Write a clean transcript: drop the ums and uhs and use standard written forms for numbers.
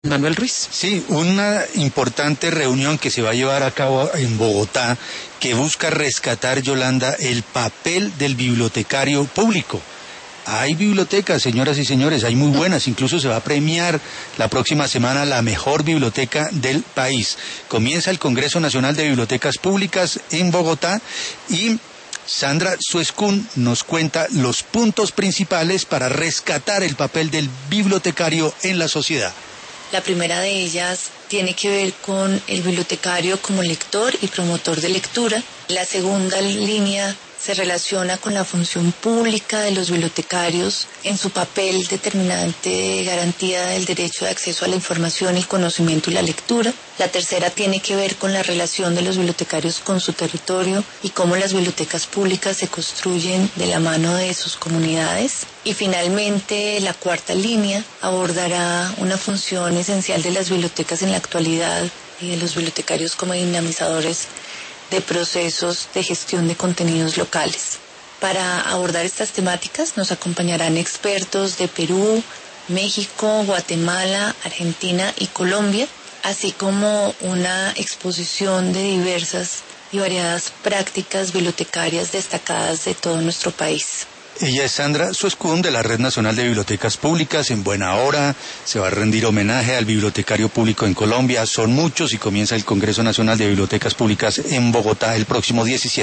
Manuel Ruiz. Sí, una importante reunión que se va a llevar a cabo en Bogotá que busca rescatar, Yolanda, el papel del bibliotecario público. Hay bibliotecas, señoras y señores, hay muy buenas, incluso se va a premiar la próxima semana la mejor biblioteca del país. Comienza el Congreso Nacional de Bibliotecas Públicas en Bogotá y Sandra Suescún nos cuenta los puntos principales para rescatar el papel del bibliotecario en la sociedad. La primera de ellas tiene que ver con el bibliotecario como lector y promotor de lectura. La segunda línea se relaciona con la función pública de los bibliotecarios en su papel determinante de garantía del derecho de acceso a la información, el conocimiento y la lectura. La tercera tiene que ver con la relación de los bibliotecarios con su territorio y cómo las bibliotecas públicas se construyen de la mano de sus comunidades. Y finalmente, la cuarta línea abordará una función esencial de las bibliotecas en la actualidad y de los bibliotecarios como dinamizadores de procesos de gestión de contenidos locales. Para abordar estas temáticas nos acompañarán expertos de Perú, México, Guatemala, Argentina y Colombia, así como una exposición de diversas y variadas prácticas bibliotecarias destacadas de todo nuestro país. Ella es Sandra Suescún de la Red Nacional de Bibliotecas Públicas. En buena hora se va a rendir homenaje al bibliotecario público en Colombia. Son muchos y comienza el Congreso Nacional de Bibliotecas Públicas en Bogotá el próximo 17.